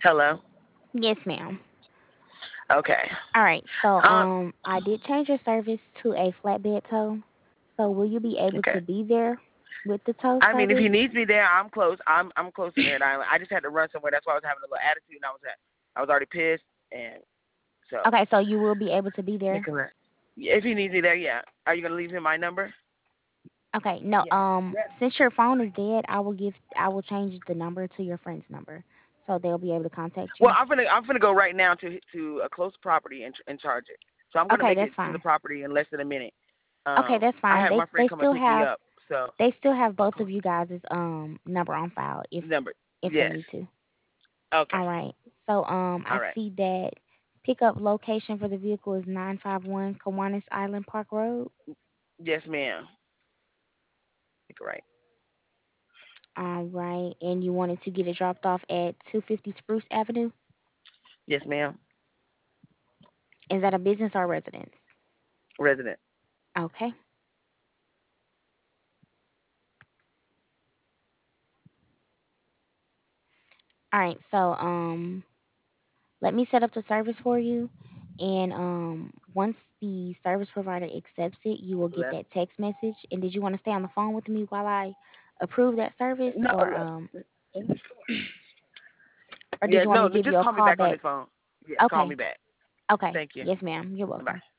Hello. Yes, ma'am. Okay. All right. So Um. I did change your service to a flatbed tow. So will you be able Okay. to be there with the tow I mean, if service? he needs me there, I'm close. I'm close to Merritt Island. I just had to run somewhere. That's why I was having a little attitude, and I was already pissed, and so Okay, so you will be able to be there. Nicola. If he needs me there, yeah. Are you gonna leave him my number? Okay, no, Yeah. since your phone is dead, I will change the number to your friend's number. So they'll be able to contact Well, you. I'm gonna go right now to a close property and charge it. So I'm gonna Okay, make that's it to the fine. property in less than a minute. Okay, that's I fine. have my friend come and pick me up. So They still have both of you guys' number on file number. if they Yes. need to. Okay. All right. So All I right. see that pickup location for the vehicle is 951 Kiwanis Island Park Road. Yes, ma'am. Right. All right. And you wanted to get it dropped off at 250 Spruce Avenue. Yes, ma'am. Is that a business or residence? Resident. Okay. All right. So let me set up the service for you, and once the service provider accepts it, you will get Left. that text message. And did you want to stay on the phone with me while I approve that service, No. or did Yeah. you want me No. to give Just you a call me call back on back? this phone. Yeah. Call Okay. me back. Okay. Thank you. Yes, ma'am. You're Bye. welcome.